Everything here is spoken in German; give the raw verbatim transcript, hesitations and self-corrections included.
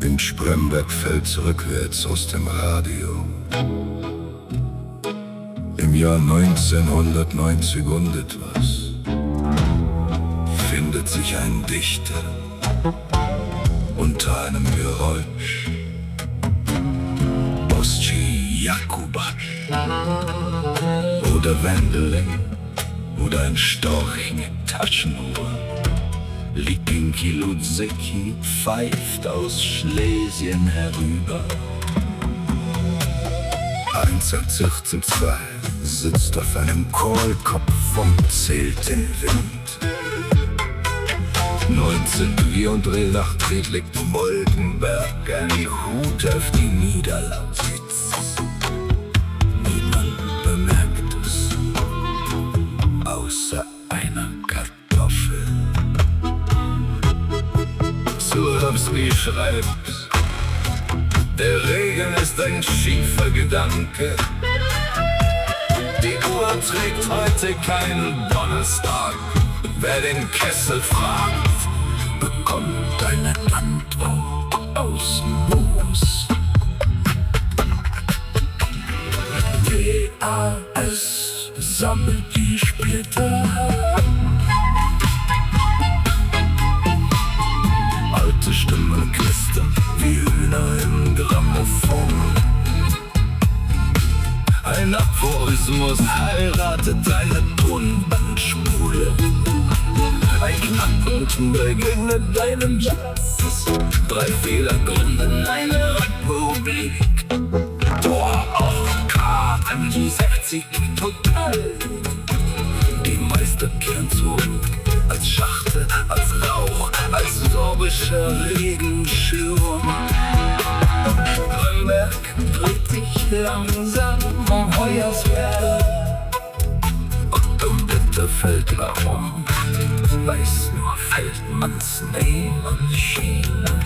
In Spremberg fällt rückwärts aus dem Radio. Im Jahr neunzehnhundertneunzig und etwas findet sich ein Dichter unter einem Geräusch. Boschi Jakubac oder Wendeling oder ein Storch mit Taschenuhr. Likinki Ludzeki pfeift aus Schlesien herüber. Eintausendvierzehn sitzt auf einem Kohlkopf und zählt den Wind. neunzehnhundertvierunddreißig legt Moldenberg ein Hut auf die Niederlausitz. Niemand bemerkt es, außer einer Kartoffel. Surowski schreibt, der Regen ist ein schiefer Gedanke. Die Uhr trägt heute keinen Donnerstag. Wer den Kessel fragt, bekommt eine Antwort aus Moos. D A S sammelt die Splitter. Alte Stimmen knistern wie Hühner im Grammophon. Ein Aphorismus heiratet eine Tonbandspule. Ein Knackpunkt begegnet einem Jazz. Drei Fehler gründen eine Republik. Tor auf K sechzig total. Die Meister kehren zurück als Schachtel, als Rauch, als sorbischer Regenschirm. Grünberg dreht sich langsam um Hoyerswerda. Und um Bitterfeld herum weiß nur Feldmanns Nähe und Schienen.